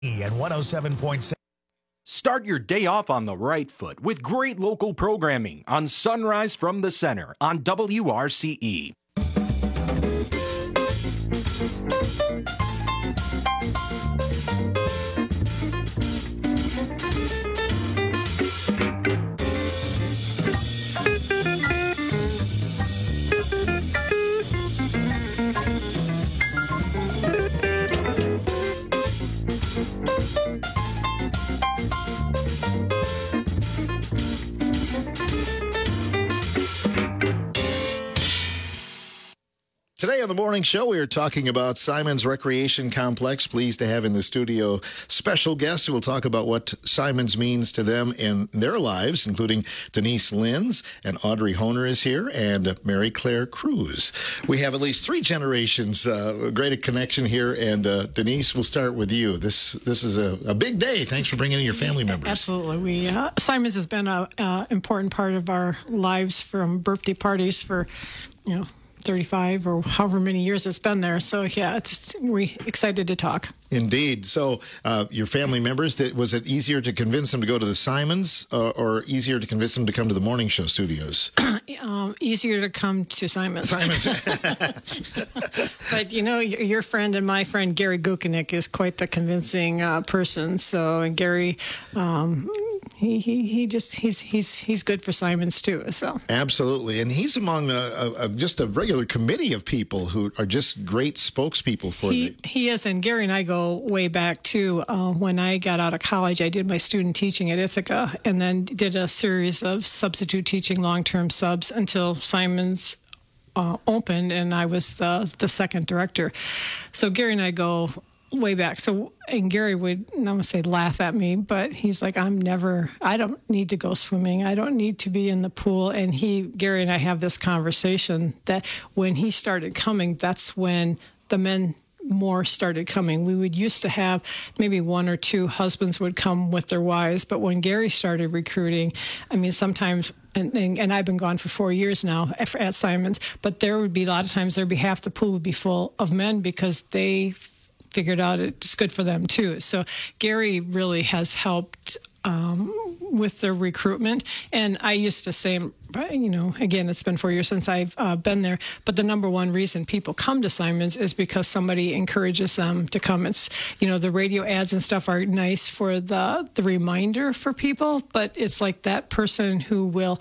and 107.7. Start your day off on the right foot with great local programming on Sunrise from the Center on WRCE. Today on the morning show, we are talking about Simons Recreation Complex. Pleased to have in the studio special guests who will talk about what Simons means to them in their lives, including Denise Linz, and Audrey Honer is here, and Mary Claire Cruz. We have at least three generations, great connection here, and Denise, we'll start with you. This is a big day. Thanks for bringing in your family members. Absolutely. Simons has been an important part of our lives, from birthday parties for, 35 or however many years it's been there. So, yeah, we're excited to talk. Indeed. So, your family members, was it easier to convince them to go to the Simons or easier to convince them to come to the morning show studios? Easier to come to Simons. But, your friend and my friend, Gary Gukenik, is quite the convincing person. So, Gary, he's good for Simons too. So absolutely, and he's among just a regular committee of people who are just great spokespeople for he is. And Gary and I go way back too. When I got out of college, I did my student teaching at Ithaca, and then did a series of substitute teaching, long-term subs, until Simons opened, and I was the second director. So Gary and I go way back. So, and Gary would, I'm going to say laugh at me, but he's like, I don't need to go swimming. I don't need to be in the pool. And Gary and I have this conversation that when he started coming, that's when the men more started coming. We would used to have maybe one or two husbands would come with their wives, but when Gary started recruiting, sometimes, and I've been gone for 4 years now at Simons, but there would be a lot of times half the pool would be full of men because they figured out it's good for them too. So Gary really has helped with the recruitment. And I used to say, again, it's been 4 years since I've been there, but the number one reason people come to Simons is because somebody encourages them to come. It's, the radio ads and stuff are nice for the reminder for people, but it's like that person who will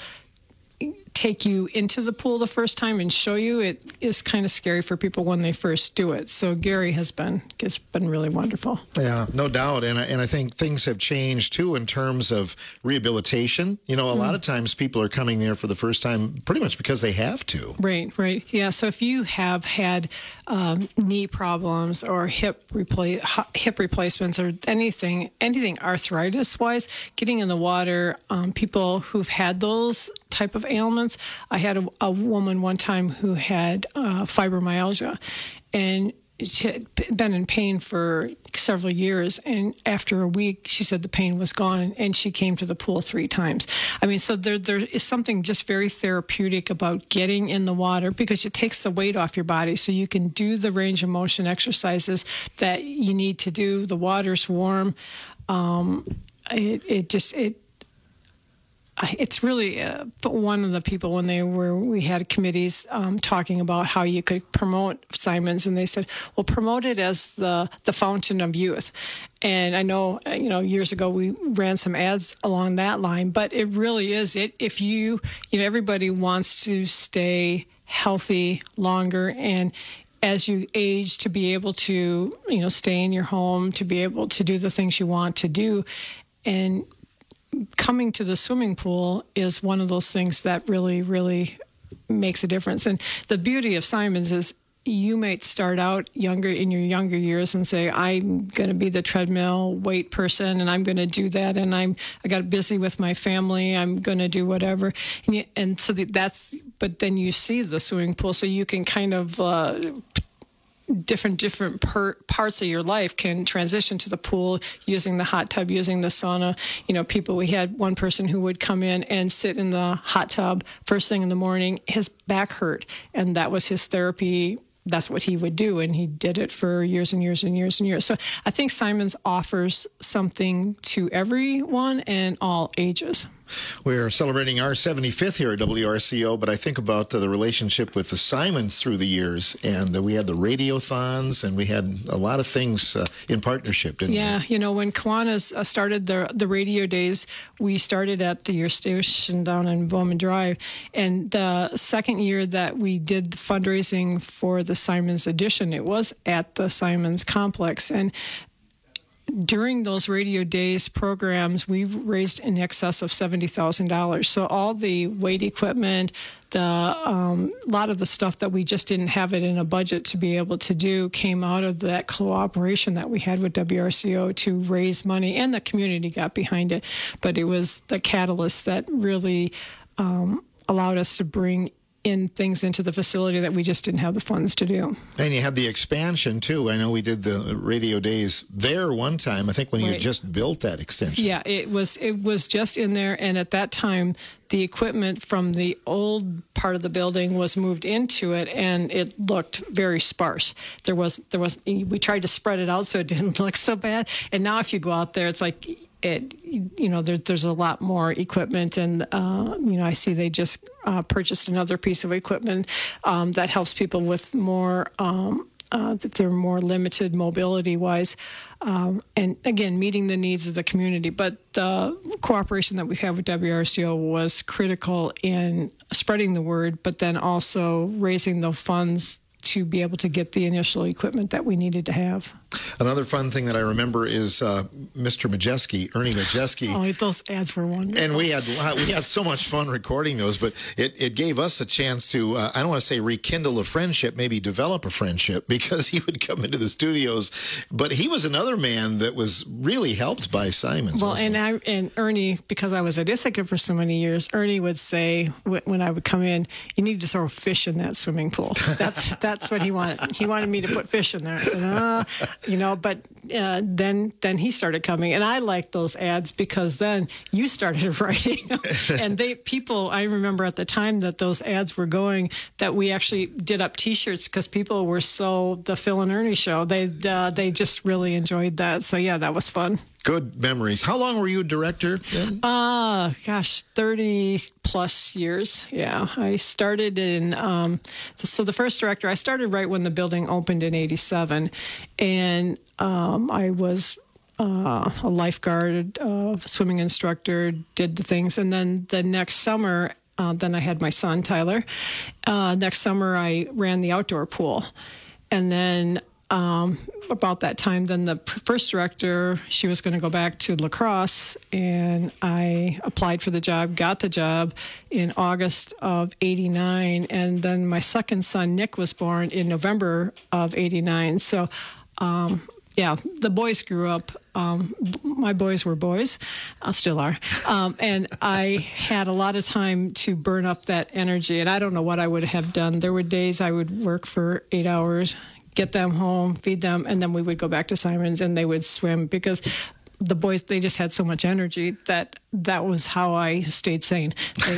take you into the pool the first time and show you, it is kind of scary for people when they first do it. So Gary has been really wonderful. Yeah, no doubt. And I think things have changed too in terms of rehabilitation. A lot of times people are coming there for the first time pretty much because they have to. Right. Yeah. So if you have had knee problems or hip replacements or anything arthritis wise, getting in the water, people who've had those type of ailments. I had a woman one time who had fibromyalgia, and she had been in pain for several years, and after a week, she said the pain was gone, and she came to the pool 3 times. So there is something just very therapeutic about getting in the water because it takes the weight off your body, so you can do the range of motion exercises that you need to do. The water's warm. It's really one of the people when we had committees talking about how you could promote Simons, and they said, well, promote it as the fountain of youth. And I know, years ago we ran some ads along that line, but it really is it. If everybody wants to stay healthy longer, and as you age, to be able to, stay in your home, to be able to do the things you want to do. And coming to the swimming pool is one of those things that really, really makes a difference. And the beauty of Simons is you might start out in your younger years and say, I'm going to be the treadmill weight person, and I'm going to do that, and I got busy with my family, I'm going to do whatever. But then you see the swimming pool, so you can kind of different parts of your life can transition to the pool, using the hot tub, using the sauna. We had one person who would come in and sit in the hot tub first thing in the morning. His back hurt, and that was his therapy that's what he would do, and he did it for years and years and years and years. So I think Simons offers something to everyone and all ages. We're celebrating our 75th here at WRCO, but I think about the relationship with the Simons through the years, and we had the radiothons, and we had a lot of things in partnership, didn't we? Yeah, when Kiwanis started the radio days, we started at the Year Station down in Bowman Drive, and the second year that we did the fundraising for the Simons edition, it was at the Simons complex, and during those radio days programs, we've raised in excess of $70,000. So all the weight equipment, a lot of the stuff that we just didn't have it in a budget to be able to do came out of that cooperation that we had with WRCO to raise money, and the community got behind it. But it was the catalyst that really allowed us to bring in things into the facility that we just didn't have the funds to do. And you had the expansion, too. I know we did the radio days there one time, I think when you just built that extension. Yeah, it was just in there, and at that time, the equipment from the old part of the building was moved into it, and it looked very sparse. We tried to spread it out so it didn't look so bad, and now if you go out there, it's like there's a lot more equipment, and I see they just purchased another piece of equipment that helps people with more that they're more limited mobility wise, and again meeting the needs of the community. But the cooperation that we have with WRCO was critical in spreading the word, but then also raising the funds to be able to get the initial equipment that we needed to have. Another fun thing that I remember is Mr. Majeski, Ernie Majeski. Oh, those ads were wonderful. And we had so much fun recording those, but it gave us a chance to, I don't want to say rekindle a friendship, maybe develop a friendship, because he would come into the studios. But he was another man that was really helped by Simons. Well, and Ernie, because I was at Ithaca for so many years, Ernie would say when I would come in, you need to throw fish in that swimming pool. That's what he wanted. He wanted me to put fish in there. I said, but then he started coming, and I liked those ads because then you started writing. And I remember at the time that those ads were going, that we actually did up T-shirts because people were the Phil and Ernie show. They just really enjoyed that. So yeah, that was fun. Good memories. How long were you a director then? 30 plus years. Yeah. I started in, so the first director, I started right when the building opened in 87. And I was a lifeguard, swimming instructor, did the things. And then the next summer, then I had my son, Tyler. Next summer, I ran the outdoor pool. And then about that time, then the first director, she was going to go back to La Crosse, and I applied for the job, got the job in August of 89, and then my second son, Nick, was born in November of 89. So, the boys grew up. My boys were boys, still are, and I had a lot of time to burn up that energy, and I don't know what I would have done. There were days I would work for 8 hours, get them home, feed them, and then we would go back to Simons and they would swim because the boys, they just had so much energy that was how I stayed sane.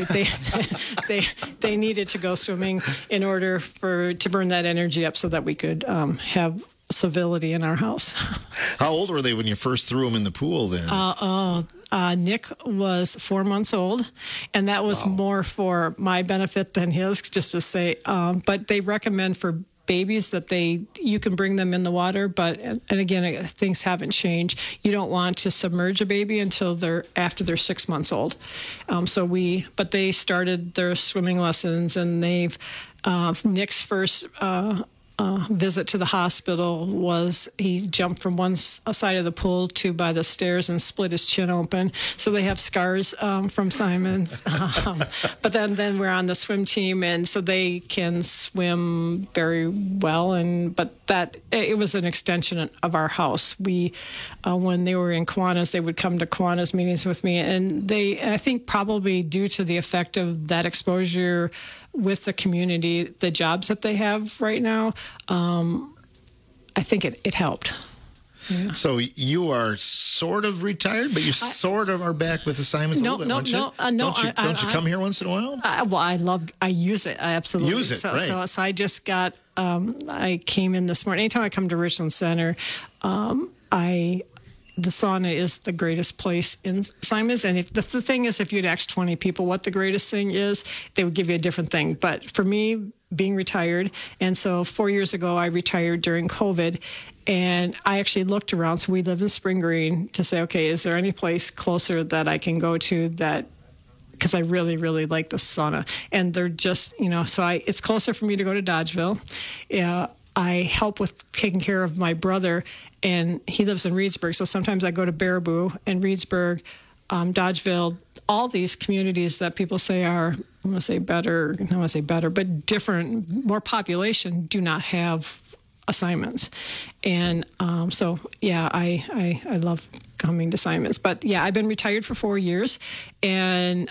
They needed to go swimming in order to burn that energy up so that we could have civility in our house. How old were they when you first threw them in the pool then? Nick was 4 months old, and that was more for my benefit than his, just to say, but they recommend for babies that you can bring them in the water, and again, things haven't changed. You don't want to submerge a baby until after they're 6 months old. But they started their swimming lessons, and Nick's first visit to the hospital was he jumped from one side of the pool to by the stairs and split his chin open. So they have scars from Simons. But then we're on the swim team, and so they can swim very well. But that it was an extension of our house. We when they were in Kiwanis, they would come to Kiwanis meetings with me, and I think probably due to the effect of that exposure with the community, the jobs that they have right now, I think it helped. Yeah. So you are sort of retired, but you sort of are back with the Simons a little bit, aren't you? Don't you come here once in a while? I use it. I absolutely use it. Right. So I just got I came in this morning. Anytime I come to Richland Center, the sauna is the greatest place in Simons. And if the thing is, if you'd ask 20 people what the greatest thing is, they would give you a different thing. But for me, being retired, and so 4 years ago, I retired during COVID, and I actually looked around. So we live in Spring Green to say, okay, is there any place closer that I can go to that, because I really, really like the sauna. And they're just, so it's closer for me to go to Dodgeville. I help with taking care of my brother, and he lives in Reedsburg. So sometimes I go to Baraboo and Reedsburg, Dodgeville, all these communities that people say are, I want to say better, but different, more population, do not have assignments. And I love coming to Simons. But yeah, I've been retired for 4 years, and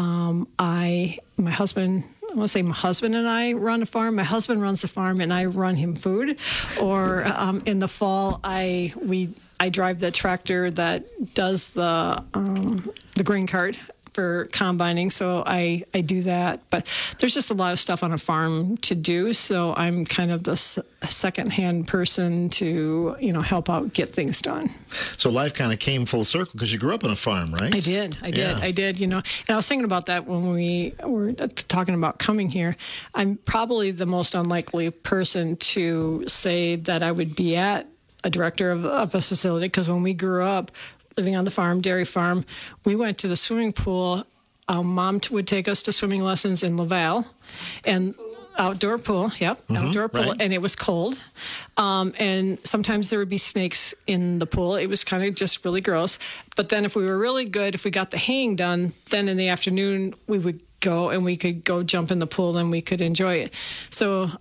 my husband and I run a farm. My husband runs the farm, and I run him food. Or in the fall, I drive the tractor that does the grain cart for combining. So I do that. But there's just a lot of stuff on a farm to do. So I'm kind of the second-hand person to help out get things done. So life kind of came full circle because you grew up on a farm, right? I did. And I was thinking about that when we were talking about coming here. I'm probably the most unlikely person to say that I would be at a director of a facility, because when we grew up living on the farm, dairy farm, we went to the swimming pool. Mom would take us to swimming lessons in Laval, and outdoor pool, outdoor pool, right. And it was cold. And sometimes there would be snakes in the pool. It was kind of just really gross. But then if we were really good, if we got the hang done, then in the afternoon we would go and we could go jump in the pool and we could enjoy it. So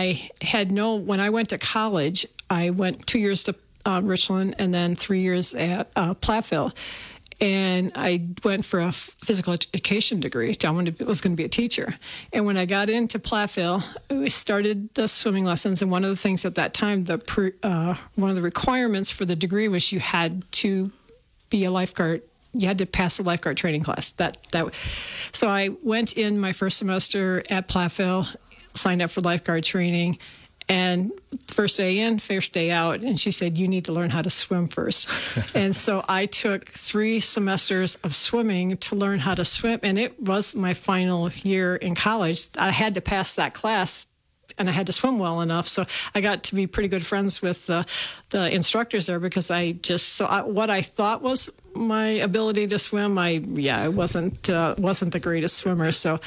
when I went to college, I went 2 years to Richland and then 3 years at Platteville. And I went for a physical education degree. I was going to be a teacher. And when I got into Platteville, we started the swimming lessons. And one of the things at that time, one of the requirements for the degree was you had to be a lifeguard. You had to pass the lifeguard training class. So I went in my first semester at Platteville, signed up for lifeguard training. And first day in, first day out. And she said, you need to learn how to swim first. And so I took 3 semesters of swimming to learn how to swim. And it was my final year in college. I had to pass that class, and I had to swim well enough. So I got to be pretty good friends with the instructors there, because what I thought was my ability to swim, I wasn't the greatest swimmer. So,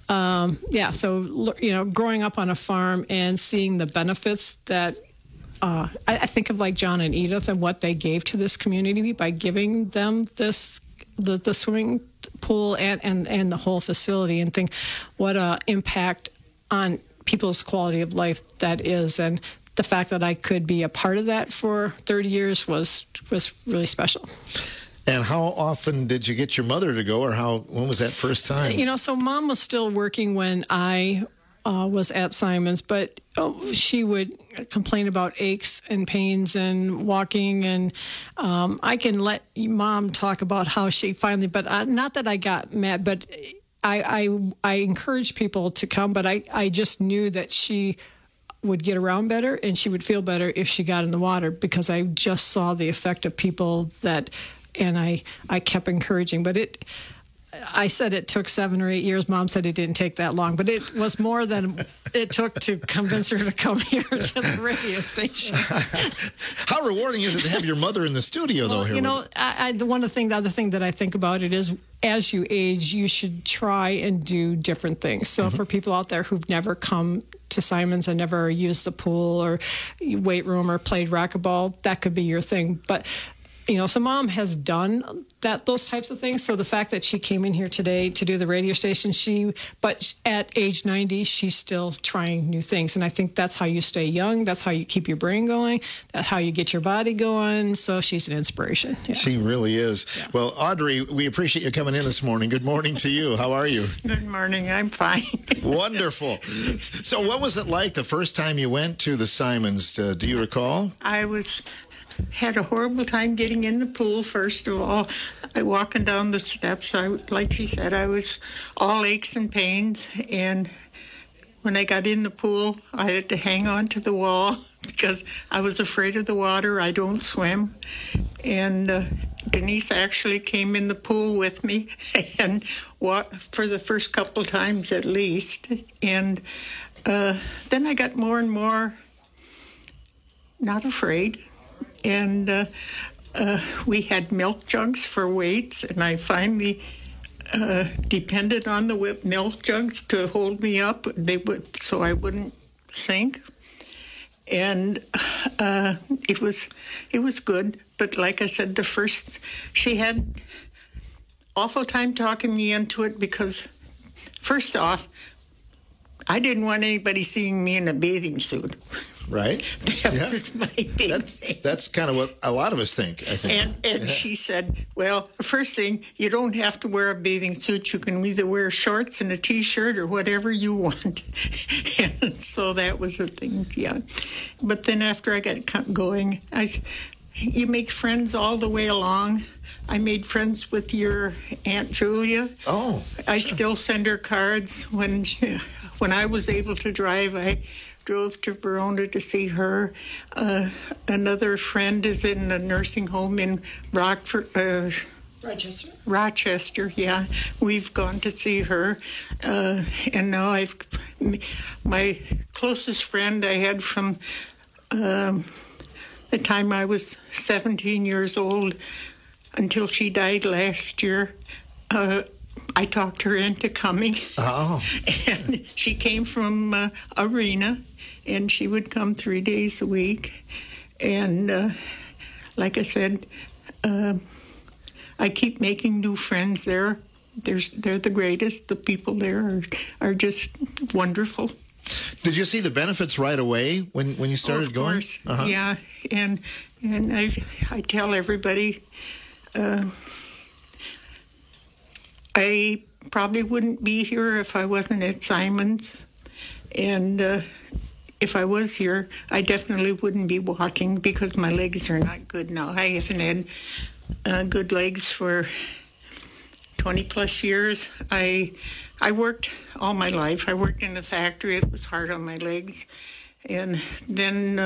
growing up on a farm and seeing the benefits that I think of, like John and Edith, and what they gave to this community by giving them the swimming pool and the whole facility, and think what a impact on people's quality of life that is. And the fact that I could be a part of that for 30 years was really special. And how often did you get your mother to go, or when was that first time? So Mom was still working when I was at Simons, but she would complain about aches and pains and walking. And I can let Mom talk about how she finally, but not that I got mad, but I encouraged people to come, but I just knew that she would get around better and she would feel better if she got in the water, because I just saw the effect of people and I kept encouraging. But I said it took 7 or 8 years. Mom said it didn't take that long, but it was more than it took to convince her to come here to the radio station. How rewarding is it to have your mother in the studio, though? The other thing that I think about it is, as you age, you should try and do different things. So for people out there who've never come to Simons and never used the pool or weight room or played racquetball, that could be your thing. But so Mom has done those types of things. So the fact that she came in here today to do the radio station, but at age 90, she's still trying new things. And I think that's how you stay young. That's how you keep your brain going. That's how you get your body going. So she's an inspiration. Yeah. She really is. Yeah. Well, Audrey, we appreciate you coming in this morning. Good morning to you. How are you? Good morning. I'm fine. Wonderful. So what was it like the first time you went to the Simons? Do you recall? Had a horrible time getting in the pool, first of all. Walking down the steps, like she said, I was all aches and pains. And when I got in the pool, I had to hang on to the wall because I was afraid of the water. I don't swim. And Denise actually came in the pool with me and for the first couple times at least. And then I got more and more not afraid. And we had milk jugs for weights, and I finally depended on the milk jugs to hold me up. So I wouldn't sink. And it was good. But like I said, she had awful time talking me into it because, first off, I didn't want anybody seeing me in a bathing suit. Right. That was my big thing. That's kind of what a lot of us think, I think. And she said, well, first thing, you don't have to wear a bathing suit. You can either wear shorts and a T-shirt or whatever you want. And so that was a thing, yeah. But then after I got going, you make friends all the way along. I made friends with your Aunt Julia. Oh, I still send her cards. When I was able to drive, I drove to Verona to see her. Another friend is in a nursing home in Rochester, yeah. We've gone to see her. And now my closest friend I had from the time I was 17 years old until she died last year. I talked her into coming. Oh. And she came from Arena, and she would come 3 days a week. And like I said, I keep making new friends there. They're the greatest. The people there are just wonderful. Did you see the benefits right away when you started going? Of course, yeah. And I tell everybody, I probably wouldn't be here if I wasn't at Simon's. And if I was here, I definitely wouldn't be walking because my legs are not good now. I haven't had good legs for 20 plus years. I worked all my life. I worked in the factory. It was hard on my legs. And then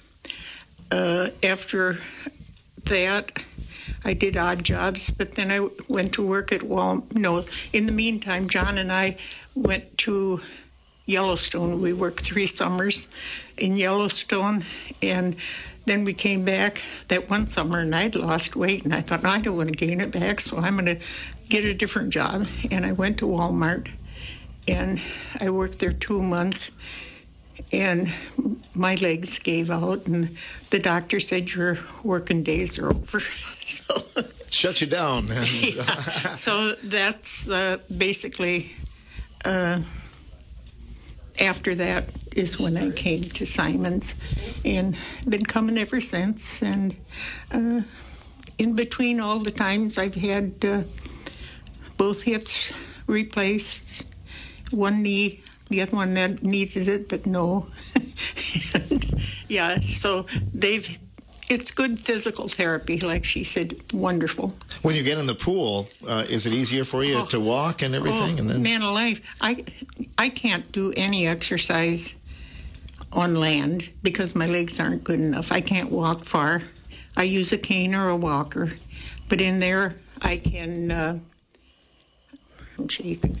after that, I did odd jobs, but then I went to work at in the meantime, John and I went to Yellowstone. We worked 3 summers in Yellowstone, and then we came back that one summer, and I'd lost weight, and I thought, no, I don't want to gain it back, so I'm going to get a different job. And I went to Walmart, and I worked there 2 months, and my legs gave out, and the doctor said, your working days are over. So, shut you down. Yeah. So that's basically, after that is when I came to Simon's, and been coming ever since. And in between all the times, I've had both hips replaced, one knee, the other one that needed it, but no. And, yeah, so it's good physical therapy, like she said, wonderful. When you get in the pool, is it easier for you to walk and everything? And then man alive, I can't do any exercise on land because my legs aren't good enough. I can't walk far. I use a cane or a walker, but in there I can. I'm shaking.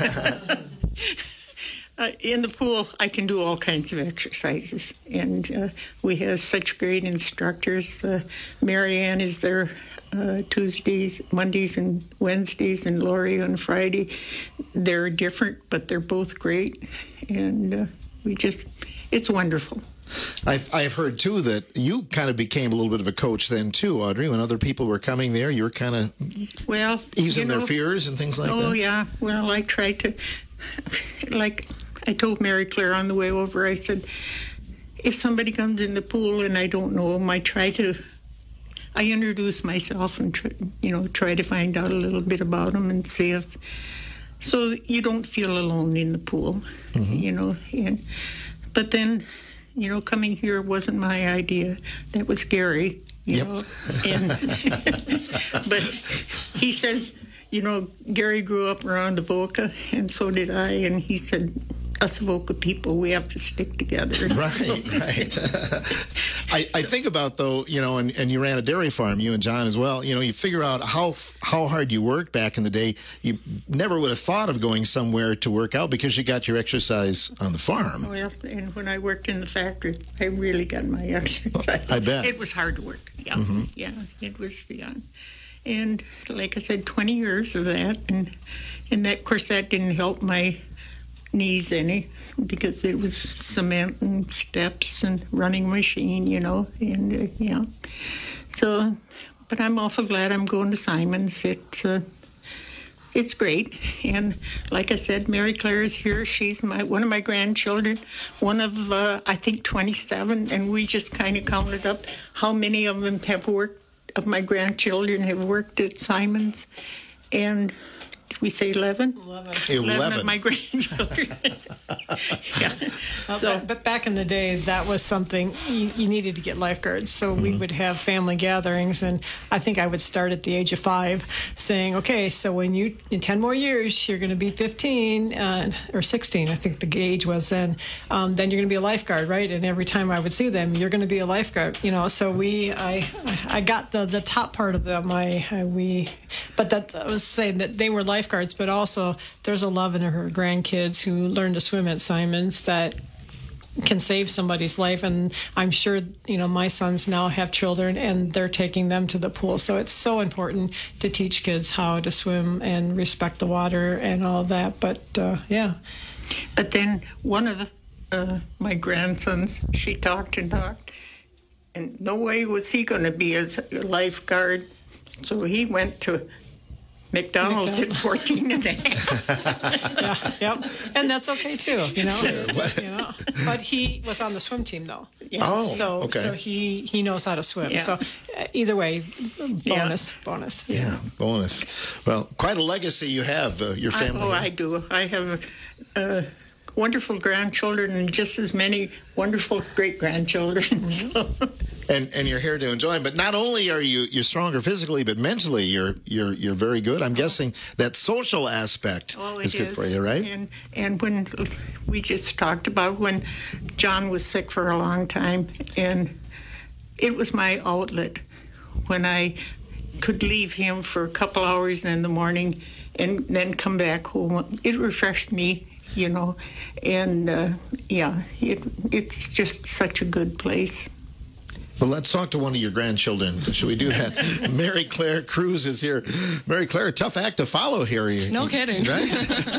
In the pool, I can do all kinds of exercises, and we have such great instructors. Marianne is there Tuesdays, Mondays, and Wednesdays, and Lori on Friday. They're different, but they're both great, and it's wonderful. I've heard, too, that you kind of became a little bit of a coach then, too, Audrey. When other people were coming there, you were kind of easing their fears and things like that. Oh, yeah. Well, I tried to, like I told Mary Claire on the way over, I said, if somebody comes in the pool and I don't know them, I introduce myself and try to find out a little bit about them and see so you don't feel alone in the pool, but then, coming here wasn't my idea. That was Gary, you know, and but he says, Gary grew up around Avoca, and so did I, and he said, us Avoca people, we have to stick together. Right. I think about, though, and you ran a dairy farm, you and John as well. You figure out how hard you worked back in the day. You never would have thought of going somewhere to work out because you got your exercise on the farm. Well, and when I worked in the factory, I really got my exercise. I bet. It was hard work. Yeah, yeah, it was, and like I said, 20 years of that, and that, of course, that didn't help my knees any because it was cement and steps and running a machine, and So, but I'm awful glad I'm going to Simons. It's great, and like I said, Mary Claire is here. She's one of my grandchildren, one of I think 27, and we just kind of counted up how many of them have worked. Of my grandchildren have worked at Simons, and did we say 11? 11 of my grandchildren. Yeah. But back in the day, that was something you needed to get lifeguards. So we would have family gatherings, and I think I would start at the age of 5 saying, okay, so when in 10 more years, you're going to be 15 or 16, I think the gauge was then you're going to be a lifeguard, right? And every time I would see them, you're going to be a lifeguard, So I got the top part of them. But that I was saying that they were lifeguards, but also there's 11 of her grandkids who learned to swim at Simons that can save somebody's life. And I'm sure, my sons now have children and they're taking them to the pool. So it's so important to teach kids how to swim and respect the water and all that. But, yeah. But then one of my grandsons, she talked, and no way was he going to be a lifeguard. So he went to McDonald's at 14 and a half. Yep. And that's okay too, Sure. But he was on the swim team though. Yeah. Oh, so okay. So he knows how to swim. Yeah. So either way, bonus. Yeah, bonus. Well, quite a legacy you have, your family. I do. I have wonderful grandchildren and just as many wonderful great-grandchildren. So. And you're here to enjoy them. But not only are you're stronger physically, but mentally you're very good. I'm guessing that social aspect is good for you, right? And when we just talked about when John was sick for a long time, and it was my outlet when I could leave him for a couple hours in the morning and then come back home. It refreshed me, and it's just such a good place. Well, let's talk to one of your grandchildren. Should we do that? Mary Claire Cruz is here. Mary Claire, tough act to follow here. No kidding. Right?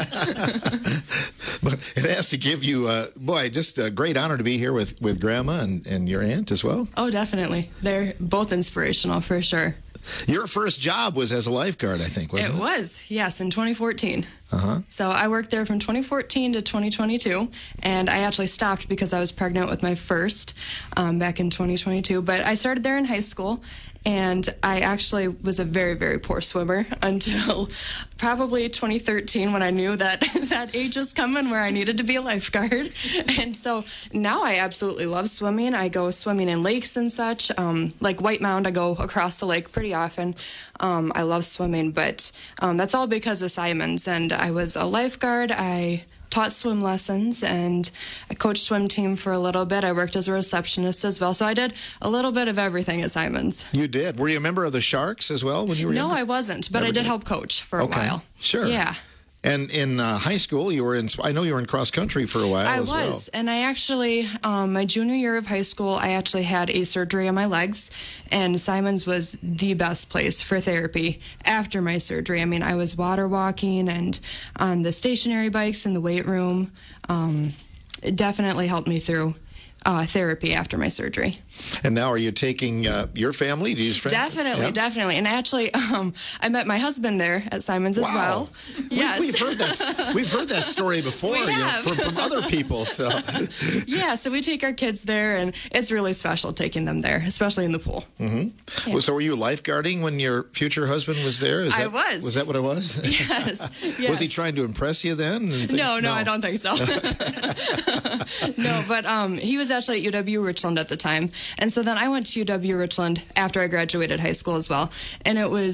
But it has to give you, just a great honor to be here with Grandma and your aunt as well. Oh, definitely. They're both inspirational for sure. Your first job was as a lifeguard, I think, wasn't it? It was, yes, in 2014. Uh-huh. So I worked there from 2014 to 2022, and I actually stopped because I was pregnant with my first back in 2022. But I started there in high school, and I actually was a very, very poor swimmer until probably 2013 when I knew that that age was coming where I needed to be a lifeguard. And so now I absolutely love swimming. I go swimming in lakes and such. Like White Mound, I go across the lake pretty often. I love swimming, but that's all because of Simons. And I was a lifeguard. I taught swim lessons, and I coached swim team for a little bit. I worked as a receptionist as well. So I did a little bit of everything at Simons. You did. Were you a member of the Sharks as well when you were younger? No, I wasn't, but I did help coach for a while. Sure. Yeah. And in high school, I know you were in cross country for a while as well. I was, and I actually, my junior year of high school, I actually had a surgery on my legs, and Simons was the best place for therapy after my surgery. I mean, I was water walking and on the stationary bikes in the weight room. It definitely helped me through therapy after my surgery. And now are you taking your family? Do you use friends? Definitely. And actually, I met my husband there at Simons as well. Yes. We've heard that story before from other people. So yeah, so we take our kids there, and it's really special taking them there, especially in the pool. Mm-hmm. Yeah. Well, so were you lifeguarding when your future husband was there? I was. Was that what it was? Yes. Was he trying to impress you then? No, I don't think so. No, but he was actually at UW Richland at the time. And so then I went to UW Richland after I graduated high school as well. And it was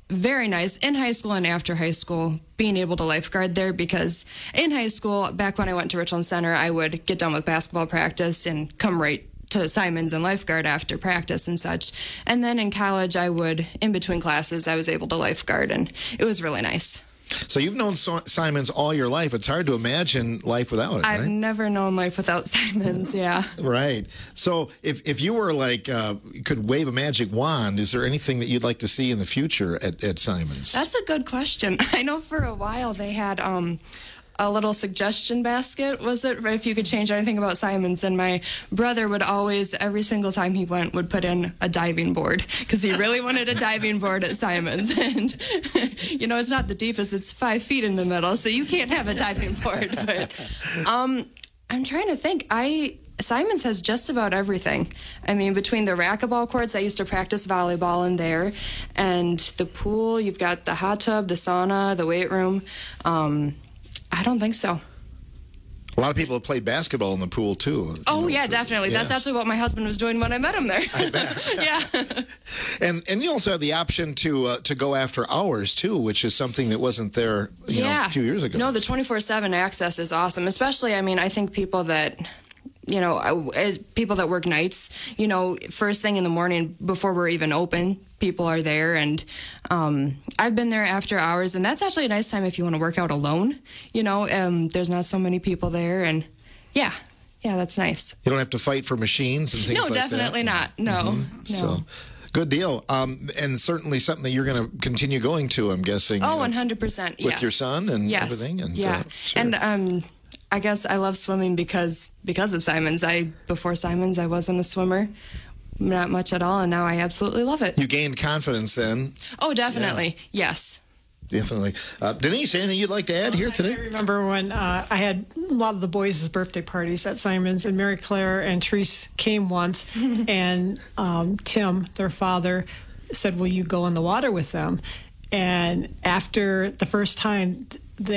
very nice in high school and after high school being able to lifeguard there, because in high school, back when I went to Richland Center, I would get done with basketball practice and come right to Simons and lifeguard after practice and such. And then in college, I would, in between classes, I was able to lifeguard, and it was really nice. So you've known Simons all your life. It's hard to imagine life without it, right? I've never known life without Simons, yeah. Right. So if you were like, could wave a magic wand, is there anything that you'd like to see in the future at Simons? That's a good question. I know for a while they had a little suggestion basket, was it? If you could change anything about Simons. And my brother would always, every single time he went, would put in a diving board, because he really wanted a diving board at Simons. And, you know, it's not the deepest, it's 5 feet in the middle, so you can't have a diving board. But I'm trying to think. Simons has just about everything. I mean, between the racquetball courts, I used to practice volleyball in there, and the pool, you've got the hot tub, the sauna, the weight room. I don't think so. A lot of people have played basketball in the pool, too. Oh, yeah, definitely. Yeah. That's actually what my husband was doing when I met him there. I bet. Yeah. And you also have the option to go after hours, too, which is something that wasn't there a few years ago. No, the 24/7 access is awesome, especially, I mean, I think people that... You know, people that work nights, you know, first thing in the morning before we're even open, people are there. And I've been there after hours, and that's actually a nice time if you want to work out alone. You know, there's not so many people there, and yeah, that's nice. You don't have to fight for machines and things like that? No, definitely not. No, no. So, good deal. And certainly something that you're going to continue going to, I'm guessing. Oh, 100%, yes. With your son and everything? And, yeah. Sure. And I guess I love swimming because of Simons. Before Simons, I wasn't a swimmer, not much at all, and now I absolutely love it. You gained confidence then. Oh, definitely. Yeah. Yes. Definitely. Denise, anything you'd like to add here today? I remember when I had a lot of the boys' birthday parties at Simons, and Mary Claire and Therese came once, and Tim, their father, said, will you go in the water with them? And after the first time,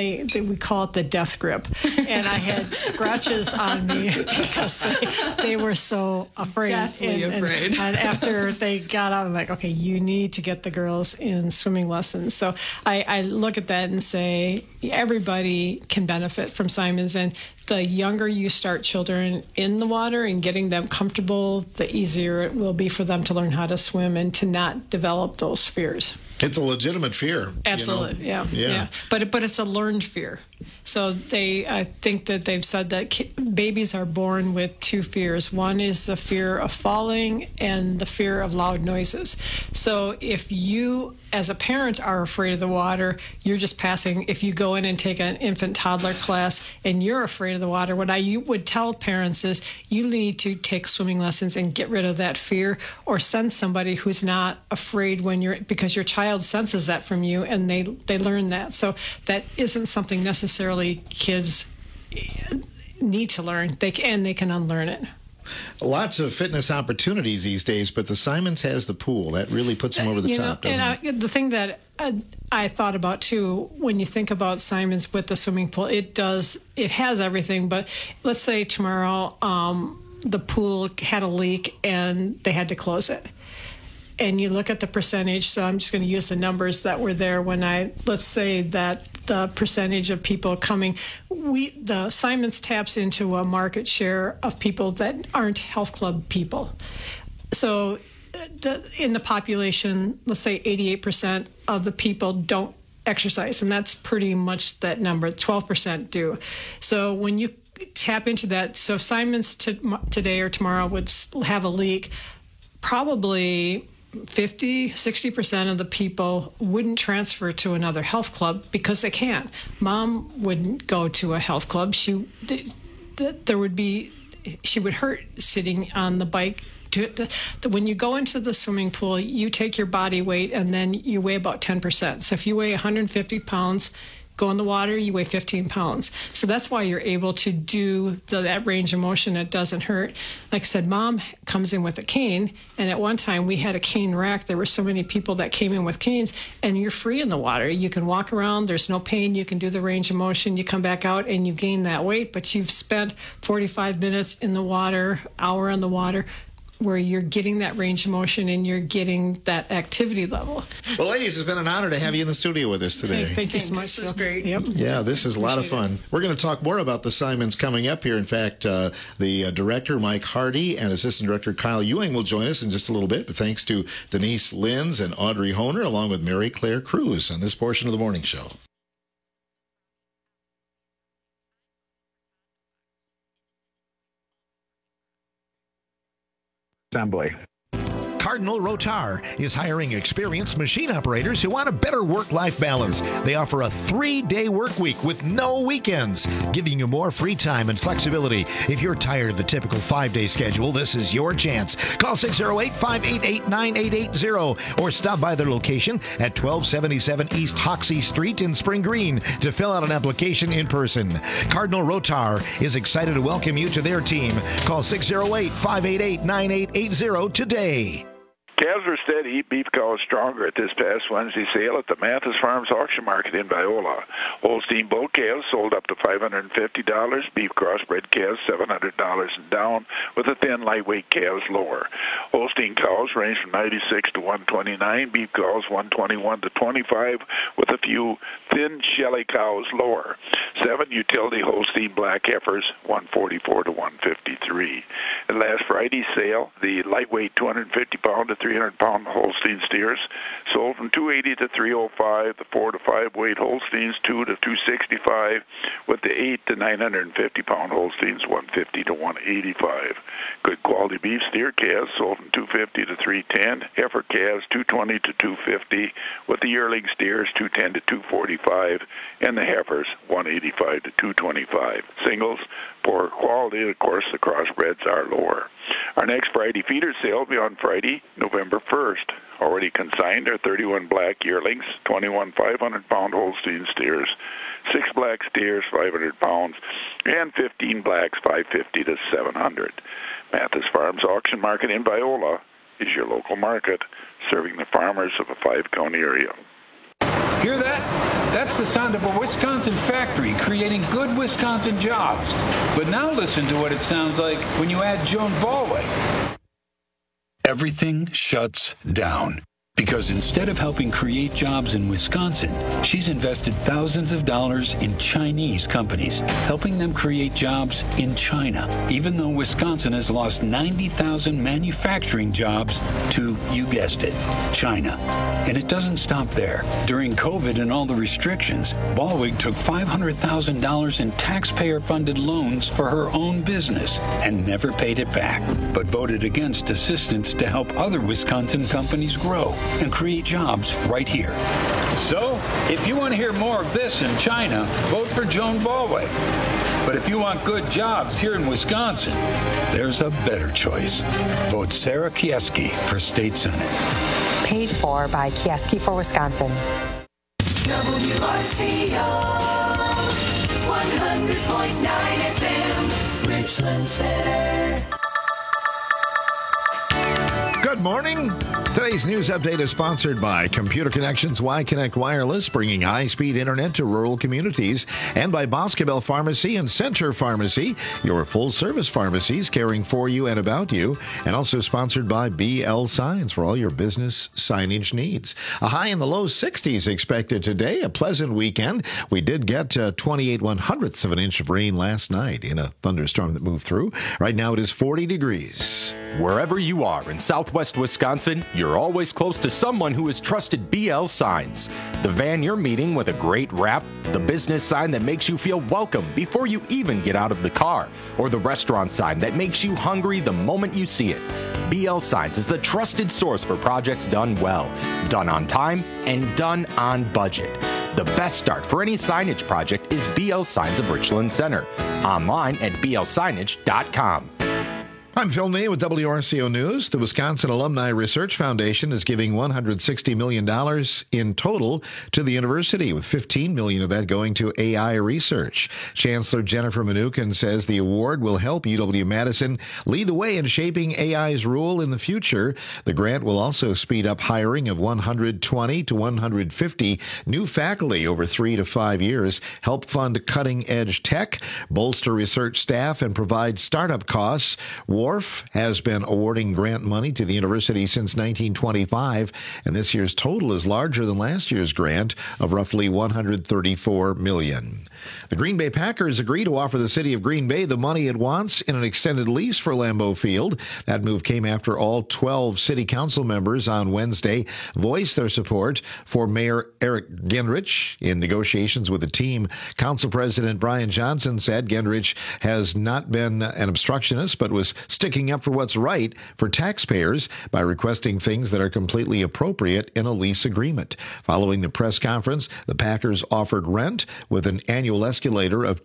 we call it the death grip, and I had scratches on me because they were so afraid. Deathly afraid. And after they got out, I'm like, okay, you need to get the girls in swimming lessons. So I look at that and say everybody can benefit from Simons, and the younger you start children in the water and getting them comfortable, the easier it will be for them to learn how to swim and to not develop those fears. It's a legitimate fear. Absolutely, yeah. But it's a learned fear. So I think that they've said that babies are born with 2 fears. One is the fear of falling and the fear of loud noises. So if you, as a parent, are afraid of the water, you're just passing. If you go in and take an infant toddler class and you're afraid of the water, what I would tell parents is you need to take swimming lessons and get rid of that fear, or send somebody who's not afraid because your child senses that from you, and they learn that. So that isn't something necessarily kids need to learn. They can unlearn it. Lots of fitness opportunities these days, but the Simons has the pool. That really puts them over the top, doesn't it? The thing that I thought about, too, when you think about Simons with the swimming pool, it has everything. But let's say tomorrow the pool had a leak and they had to close it. And you look at the percentage, so I'm just going to use the numbers that were there let's say that the percentage of people coming, the Simons taps into a market share of people that aren't health club people. So in the population, let's say 88% of the people don't exercise, and that's pretty much that number. 12% do. So when you tap into that, so if Simons today or tomorrow would have a leak, probably 50-60% of the people wouldn't transfer to another health club because they can't. Mom wouldn't go to a health club. She would hurt sitting on the bike. When you go into the swimming pool, you take your body weight and then you weigh about 10%. So if you weigh 150 pounds, go in the water, you weigh 15 pounds. So that's why you're able to do that range of motion. It doesn't hurt. Like I said, Mom comes in with a cane, and at one time we had a cane rack. There were so many people that came in with canes, and you're free in the water. You can walk around. There's no pain. You can do the range of motion. You come back out and you gain that weight, but you've spent 45 minutes in the water, hour in the water, where you're getting that range of motion and you're getting that activity level. Well, ladies, it's been an honor to have you in the studio with us today. Thank you so much. It was great. Yep. Yeah, this is a lot of fun. We're going to talk more about the Simons coming up here. In fact, the director, Mike Hardy, and assistant director Kyle Ewing will join us in just a little bit. But thanks to Denise Linz and Audrey Honer, along with Mary Claire Cruz on this portion of the morning show. Assembly. Cardinal Rotar is hiring experienced machine operators who want a better work-life balance. They offer a 3-day work week with no weekends, giving you more free time and flexibility. If you're tired of the typical 5-day schedule, this is your chance. Call 608-588-9880 or stop by their location at 1277 East Hoxie Street in Spring Green to fill out an application in person. Cardinal Rotar is excited to welcome you to their team. Call 608-588-9880 today. Calves were steady, beef cows stronger at this past Wednesday sale at the Mathis Farms Auction Market in Viola. Holstein bull calves sold up to $550, beef crossbred calves $700 and down, with the thin, lightweight calves lower. Holstein cows range from $96 to $129, beef cows $121 to $25, with a few thin, shelly cows lower. 7 utility Holstein black heifers $144 to $153. At last Friday's sale, the lightweight 250-pound to 300-pound Holstein steers sold from $280 to $305. The 4 to 5 weight Holsteins $2 to $265, with the 8 to 950-pound Holsteins $150 to $185. Good quality beef steer calves sold from $250 to $310. Heifer calves $220 to $250, with the yearling steers $210 to $245, and the heifers $185 to $225. Singles, poor quality, of course, the crossbreds are lower. Our next Friday feeder sale will be on Friday, November 1st. Already consigned are 31 black yearlings, 21 500-pound Holstein steers, 6 black steers 500 pounds, and 15 blacks 550 to 700. Mathis Farms Auction Market in Viola is your local market, serving the farmers of a 5-county area. Hear that? That's the sound of a Wisconsin factory creating good Wisconsin jobs. But now listen to what it sounds like when you add Joan Ballway. Everything shuts down. Because instead of helping create jobs in Wisconsin, she's invested thousands of dollars in Chinese companies, helping them create jobs in China, even though Wisconsin has lost 90,000 manufacturing jobs to, you guessed it, China. And it doesn't stop there. During COVID and all the restrictions, Ballwig took $500,000 in taxpayer-funded loans for her own business and never paid it back, but voted against assistance to help other Wisconsin companies grow and create jobs right here. So, if you want to hear more of this in China, vote for Joan Ballway. But if you want good jobs here in Wisconsin, there's a better choice. Vote Sarah Kieski for State Senate. Paid for by Kieski for Wisconsin. WRCO 100.9 FM, Richland Center. Good morning. Today's news update is sponsored by Computer Connections Y-Connect Wireless, bringing high-speed internet to rural communities, and by Boscobel Pharmacy and Center Pharmacy, your full-service pharmacies caring for you and about you, and also sponsored by BL Signs for all your business signage needs. A high in the low 60s expected today, a pleasant weekend. We did get 28 1/100ths of an inch of rain last night in a thunderstorm that moved through. Right now it is 40 degrees. Wherever you are in Southwest Wisconsin, you're always close to someone who has trusted BL Signs. The van you're meeting with a great wrap, the business sign that makes you feel welcome before you even get out of the car, or the restaurant sign that makes you hungry the moment you see it. BL Signs is the trusted source for projects done well, done on time, and done on budget. The best start for any signage project is BL Signs of Richland Center. Online at blsignage.com. I'm Phil Ney with WRCO News. The Wisconsin Alumni Research Foundation is giving $160 million in total to the university, with $15 million of that going to AI research. Chancellor Jennifer Mnookin says the award will help UW-Madison lead the way in shaping AI's role in the future. The grant will also speed up hiring of 120 to 150 new faculty over 3 to 5 years, help fund cutting-edge tech, bolster research staff, and provide startup costs. Waldorf has been awarding grant money to the university since 1925, and this year's total is larger than last year's grant of roughly $134 million. The Green Bay Packers agree to offer the city of Green Bay the money it wants in an extended lease for Lambeau Field. That move came after all 12 city council members on Wednesday voiced their support for Mayor Eric Gendrich. In negotiations with the team, Council President Brian Johnson said Gendrich has not been an obstructionist, but was sticking up for what's right for taxpayers by requesting things that are completely appropriate in a lease agreement. Following the press conference, the Packers offered rent with an annual escalator of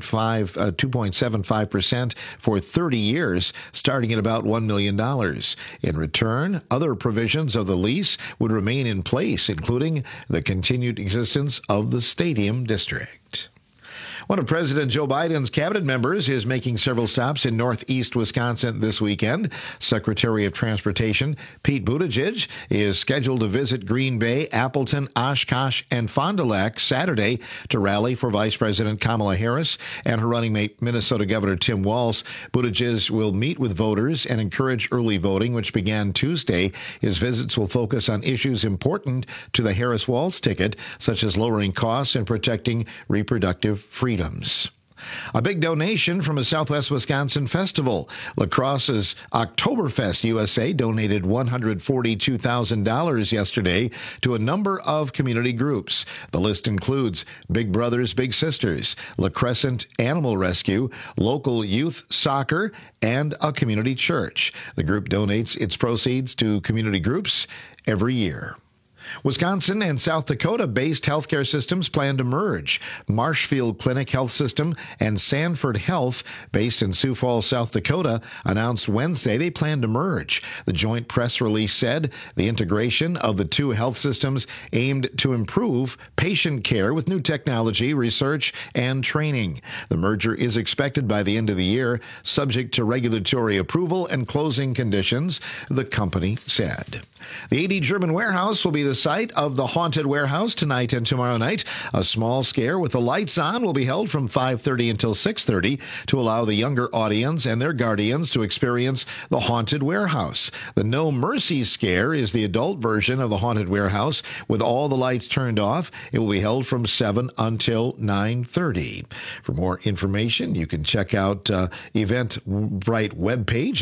2.75% for 30 years, starting at about $1 million. In return, other provisions of the lease would remain in place, including the continued existence of the Stadium District. One of President Joe Biden's cabinet members is making several stops in northeast Wisconsin this weekend. Secretary of Transportation Pete Buttigieg is scheduled to visit Green Bay, Appleton, Oshkosh, and Fond du Lac Saturday to rally for Vice President Kamala Harris and her running mate, Minnesota Governor Tim Walz. Buttigieg will meet with voters and encourage early voting, which began Tuesday. His visits will focus on issues important to the Harris-Walz ticket, such as lowering costs and protecting reproductive freedom. A big donation from a Southwest Wisconsin festival. La Crosse's Oktoberfest USA donated $142,000 yesterday to a number of community groups. The list includes Big Brothers Big Sisters, La Crescent Animal Rescue, local youth soccer, and a community church. The group donates its proceeds to community groups every year. Wisconsin and South Dakota-based healthcare systems plan to merge. Marshfield Clinic Health System and Sanford Health, based in Sioux Falls, South Dakota, announced Wednesday they plan to merge. The joint press release said the integration of the two health systems aimed to improve patient care with new technology, research, and training. The merger is expected by the end of the year, subject to regulatory approval and closing conditions, the company said. The AD German Warehouse will be the site of the Haunted Warehouse tonight and tomorrow night. A small scare with the lights on will be held from 5:30 until 6:30 to allow the younger audience and their guardians to experience the Haunted Warehouse. The No Mercy scare is the adult version of the Haunted Warehouse with all the lights turned off. It will be held from 7 until 9:30. For more information, you can check out Eventbrite webpage,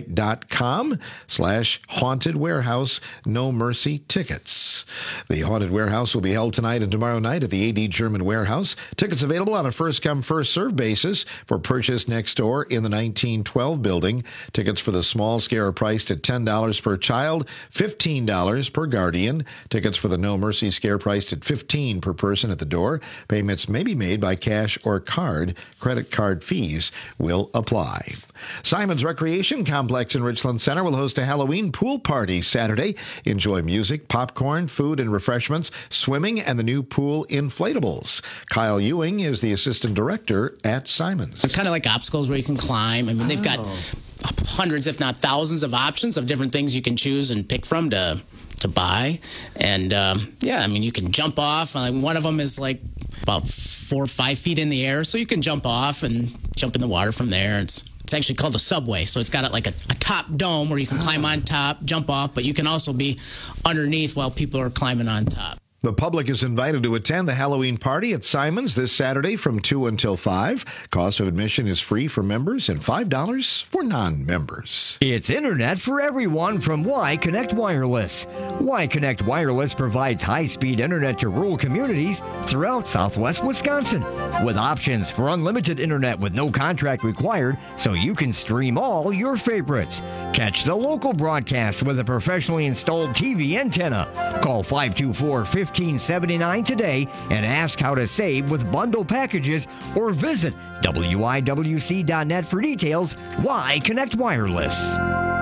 eventbrite.com/Haunted Warehouse No Mercy tickets. The Haunted Warehouse will be held tonight and tomorrow night at the AD German Warehouse. Tickets available on a first-come, first-served basis for purchase next door in the 1912 building. Tickets for the small scare are priced at $10 per child, $15 per guardian. Tickets for the No Mercy scare priced at $15 per person at the door. Payments may be made by cash or card. Credit card fees will apply. Simon's Recreation Complex in Richland Center will host a Halloween pool party Saturday. Enjoy music, popcorn, food and refreshments, swimming, and the new pool inflatables. Kyle Ewing is the assistant director at Simon's. They're kind of like obstacles where you can climb. I mean, they've got hundreds, if not thousands, of options of different things you can choose and pick from to buy. And, I mean, you can jump off. One of them is like about 4 or 5 feet in the air, so you can jump off and jump in the water from there. It's actually called a subway, so it's got like a top dome where you can climb on top, jump off, but you can also be underneath while people are climbing on top. The public is invited to attend the Halloween party at Simon's this Saturday from 2 until 5. Cost of admission is free for members and $5 for non-members. It's internet for everyone from Y Connect Wireless. Y Connect Wireless provides high-speed internet to rural communities throughout southwest Wisconsin, with options for unlimited internet with no contract required, so you can stream all your favorites. Catch the local broadcast with a professionally installed TV antenna. Call 524-1579 today and ask how to save with bundle packages, or visit WIWC.net for details. Y Connect Wireless.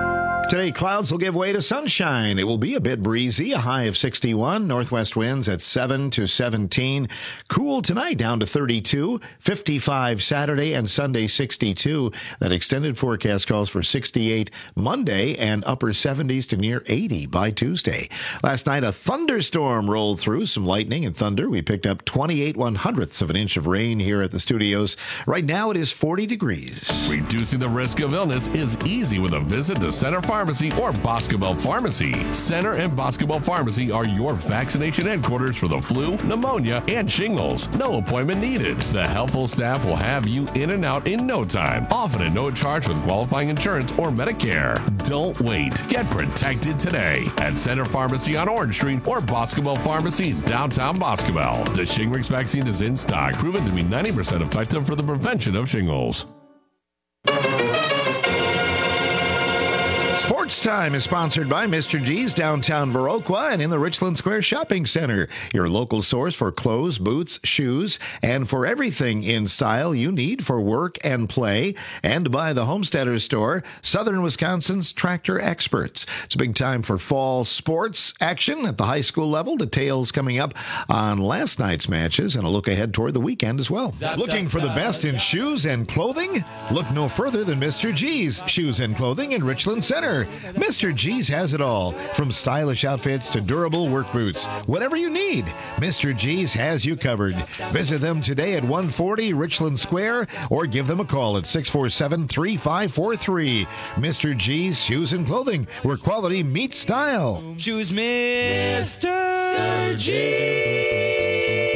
Today, clouds will give way to sunshine. It will be a bit breezy, a high of 61. Northwest winds at 7 to 17. Cool tonight, down to 32. 55 Saturday and Sunday, 62. That extended forecast calls for 68 Monday and upper 70s to near 80 by Tuesday. Last night, a thunderstorm rolled through, some lightning and thunder. We picked up 28/100ths of an inch of rain here at the studios. Right now, it is 40 degrees. Reducing the risk of illness is easy with a visit to Center Pharmacy or Boscobel Pharmacy. Center and Boscobel Pharmacy are your vaccination headquarters for the flu, pneumonia, and shingles. No appointment needed. The helpful staff will have you in and out in no time, often at no charge with qualifying insurance or Medicare. Don't wait. Get protected today at Center Pharmacy on Orange Street or Boscobel Pharmacy in downtown Boscobel. The Shingrix vaccine is in stock, proven to be 90% effective for the prevention of shingles. Sports Time is sponsored by Mr. G's downtown Viroqua and in the Richland Square Shopping Center, your local source for clothes, boots, shoes, and for everything in style you need for work and play. And by the Homesteaders Store, Southern Wisconsin's tractor experts. It's a big time for fall sports action at the high school level. Details coming up on last night's matches and a look ahead toward the weekend as well. Looking for the best in shoes and clothing? Look no further than Mr. G's Shoes and Clothing in Richland Center. Mr. G's has it all, from stylish outfits to durable work boots. Whatever you need, Mr. G's has you covered. Visit them today at 140 Richland Square or give them a call at 647-3543. Mr. G's Shoes and Clothing, where quality meets style. Choose Mr. G.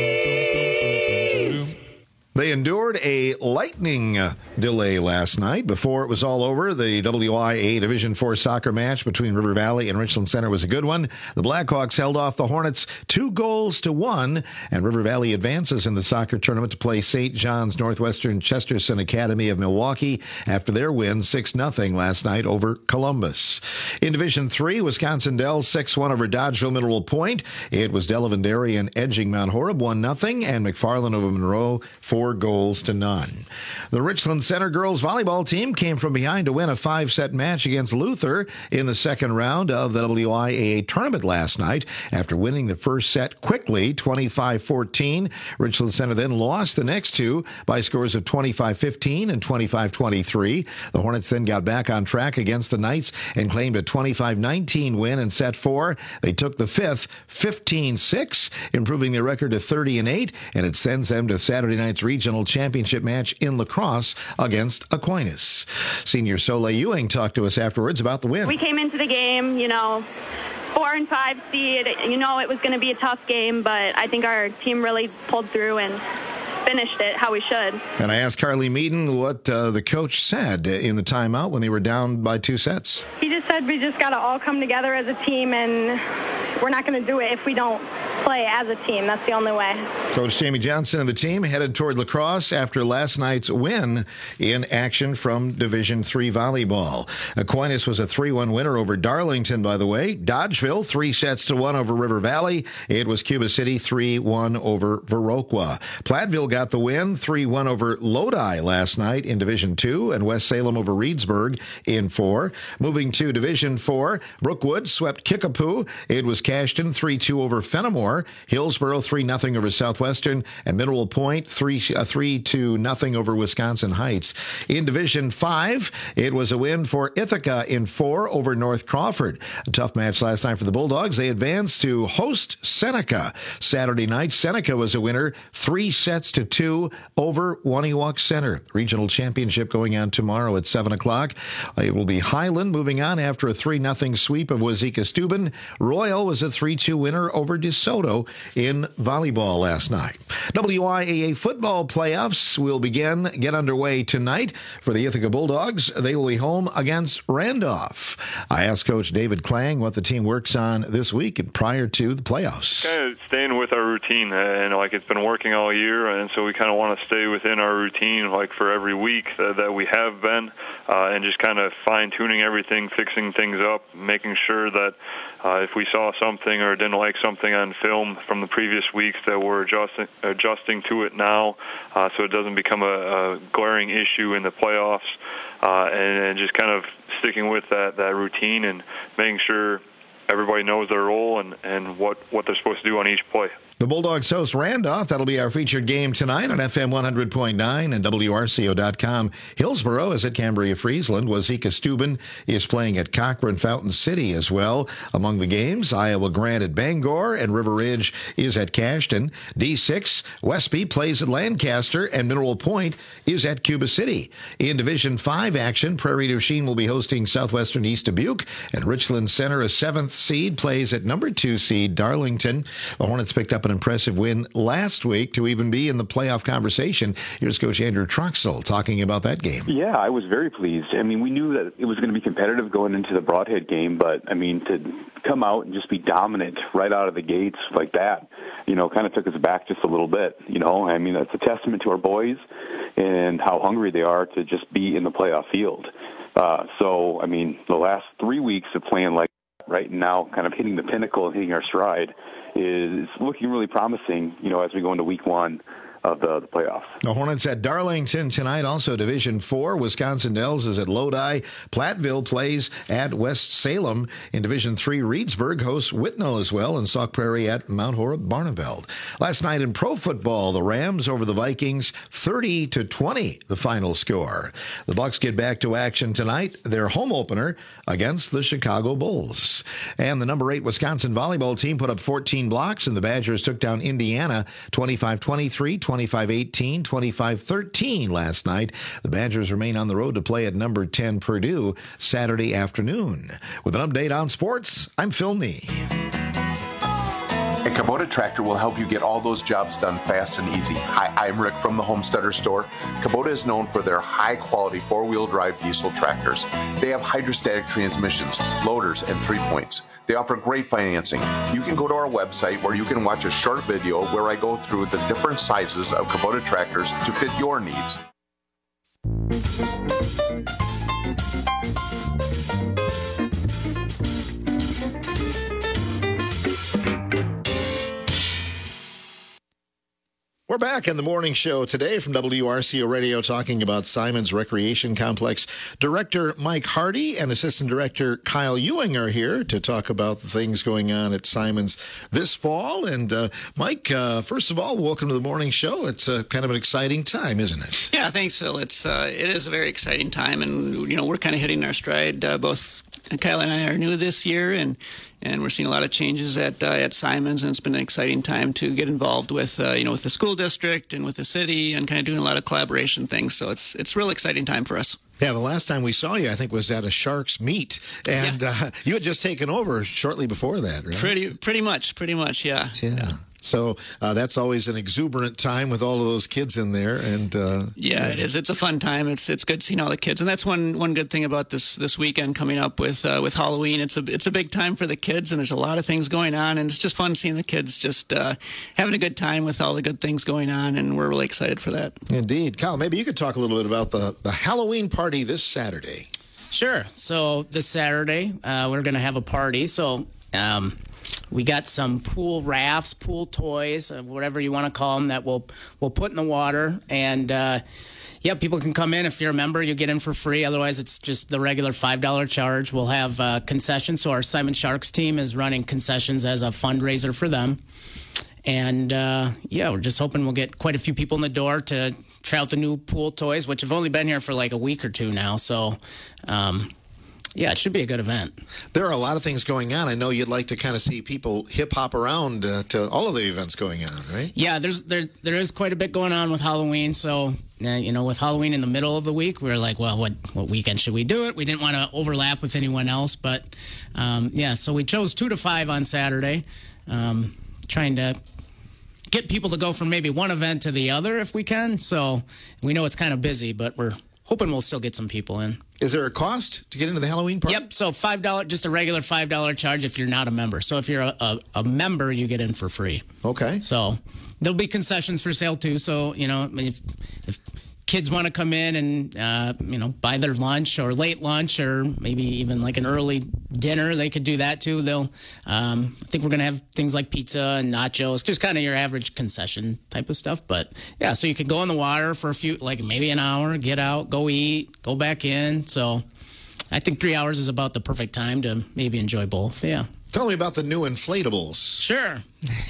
They endured a lightning delay last night. Before it was all over, the WIA Division IV soccer match between River Valley and Richland Center was a good one. The Blackhawks held off the Hornets 2-1, and River Valley advances in the soccer tournament to play St. John's Northwestern Chesterton Academy of Milwaukee after their win 6-0 last night over Columbus. In Division III, Wisconsin Dells 6-1 over Dodgeville Mineral Point. It was Delavendarian edging Mount Horeb 1-0, and McFarland over Monroe 4-0. The Richland Center girls volleyball team came from behind to win a 5-set match against Luther in the second round of the WIAA tournament last night. After winning the first set quickly, 25-14, Richland Center then lost the next two by scores of 25-15 and 25-23. The Hornets then got back on track against the Knights and claimed a 25-19 win in set 4. They took the fifth 15-6, improving their record to 30-8, and it sends them to Saturday night's regional championship match in La Crosse against Aquinas. Senior Soleil Ewing talked to us afterwards about the win. We came into the game, 4 and 5 seed. It was going to be a tough game, but I think our team really pulled through and finished it how we should. And I asked Carly Meaden what the coach said in the timeout when they were down by 2 sets. He just said we just got to all come together as a team, and we're not going to do it if we don't play as a team. That's the only way. Coach Jamie Johnson and the team headed toward La Crosse after last night's win in action from Division III volleyball. Aquinas was a 3-1 winner over Darlington, by the way. Dodgeville 3-1 over River Valley. It was Cuba City 3-1 over Viroqua. Platteville got the win 3-1 over Lodi last night in Division II, and West Salem over Reedsburg in 4. Moving to Division IV, Brookwood swept Kickapoo. It was Cashton 3-2 over Fenimore. Hillsboro 3-0 over Southwestern, and Mineral Point 3-0 over Wisconsin Heights. In Division 5, it was a win for Ithaca in 4 over North Crawford. A tough match last night for the Bulldogs. They advanced to host Seneca. Saturday night, Seneca was a winner 3-2 over Waniwak Center. Regional championship going on tomorrow at 7 o'clock. It will be Highland moving on after a 3-0 sweep of Wazeeka Steuben. Royal was a 3-2 winner over DeSoto in volleyball last night. WIAA football playoffs will get underway tonight for the Ithaca Bulldogs. They will be home against Randolph. I asked Coach David Klang what the team works on this week and prior to the playoffs. Kind of staying with our routine, and it's been working all year, and so we kind of want to stay within our routine, for every week that we have been, and just kind of fine-tuning everything, fixing things up, making sure that if we saw something or didn't like something on film, film from the previous weeks that we're adjusting to it now, so it doesn't become a glaring issue in the playoffs, and just kind of sticking with that routine and making sure everybody knows their role and what they're supposed to do on each play. The Bulldogs host Randolph. That'll be our featured game tonight on FM 100.9 and WRCO.com. Hillsboro is at Cambria Friesland. Wazeeka Steuben is playing at Cochrane Fountain City as well. Among the games, Iowa Grant at Bangor and River Ridge is at Cashton. D6, Westby plays at Lancaster and Mineral Point is at Cuba City. In Division 5 action, Prairie du Chien will be hosting Southwestern East Dubuque, and Richland Center, a 7th seed, plays at number 2 seed Darlington. The Hornets picked up an impressive win last week to even be in the playoff conversation. Here's Coach Andrew Truxell talking about that game. Yeah, I was very pleased. I mean, we knew that it was going to be competitive going into the Broadhead game, but, I mean, to come out and just be dominant right out of the gates like that, kind of took us back just a little bit. I mean, that's a testament to our boys and how hungry they are to just be in the playoff field. So, I mean, the last 3 weeks of playing like right now, kind of hitting the pinnacle and hitting our stride, is looking really promising, as we go into week 1 of the playoffs. The Hornets at Darlington tonight. Also Division 4, Wisconsin Dells is at Lodi. Platteville plays at West Salem. In Division 3, Reedsburg hosts Whitnall as well, and Sauk Prairie at Mount Horeb Barneveld. Last night in pro football, the Rams over the Vikings, 30-20, the final score. The Bucs get back to action tonight, their home opener against the Chicago Bulls. And the number 8 Wisconsin volleyball team put up 14 blocks, and the Badgers took down Indiana 25-23, 25-18, 25-13 last night. The Badgers remain on the road to play at number 10 Purdue Saturday afternoon. With an update on sports, I'm Phil Nee. A Kubota tractor will help you get all those jobs done fast and easy. Hi, I'm Rick from the Homesteader Store. Kubota is known for their high-quality four-wheel drive diesel tractors. They have hydrostatic transmissions, loaders, and 3-points. They offer great financing. You can go to our website where you can watch a short video where I go through the different sizes of Kubota tractors to fit your needs. We're back in the morning show today from WRCO Radio talking about Simons Recreation Complex. Director Mike Hardy and Assistant Director Kyle Ewing are here to talk about the things going on at Simons this fall. And Mike, first of all, welcome to the morning show. It's kind of an exciting time, isn't it? Yeah, thanks, Phil. It is a very exciting time, and we're kind of hitting our stride. Both Kyle and I are new this year, and we're seeing a lot of changes at Simons, and it's been an exciting time to get involved with with the school district and with the city, and kind of doing a lot of collaboration things. So it's a real exciting time for us. Yeah, the last time we saw you, I think, was at a Sharks meet, and you had just taken over shortly before that, right? Pretty much, yeah. So that's always an exuberant time with all of those kids in there, and it is. It's a fun time. It's good seeing all the kids, and that's one good thing about this weekend coming up with Halloween. It's a big time for the kids, and there's a lot of things going on, and it's just fun seeing the kids just having a good time with all the good things going on, and we're really excited for that. Indeed, Kyle. Maybe you could talk a little bit about the Halloween party this Saturday. Sure. So this Saturday we're going to have a party. So. We got some pool rafts, pool toys, whatever you want to call them, that we'll put in the water. And, people can come in. If you're a member, you get in for free. Otherwise, it's just the regular $5 charge. We'll have concessions. So our Simon Sharks team is running concessions as a fundraiser for them. And, we're just hoping we'll get quite a few people in the door to try out the new pool toys, which have only been here for like a week or two now. So, it should be a good event. There are a lot of things going on. I know you'd like to kind of see people hip-hop around to all of the events going on, right? Yeah, there is quite a bit going on with Halloween. So, with Halloween in the middle of the week, we were like, well, what weekend should we do it? We didn't want to overlap with anyone else. But, so we chose 2 to 5 on Saturday, trying to get people to go from maybe one event to the other if we can. So we know it's kind of busy, but we're hoping we'll still get some people in. Is there a cost to get into the Halloween party? Yep, so $5, just a regular $5 charge if you're not a member. So if you're a member, you get in for free. Okay. So there'll be concessions for sale too. So, if kids want to come in and, buy their lunch or late lunch or maybe even like an early dinner, they could do that too. I think we're going to have things like pizza and nachos, just kind of your average concession type of stuff. But yeah, so you could go in the water for maybe an hour, get out, go eat, go back in. So I think 3 hours is about the perfect time to maybe enjoy both. Yeah. Tell me about the new inflatables. Sure.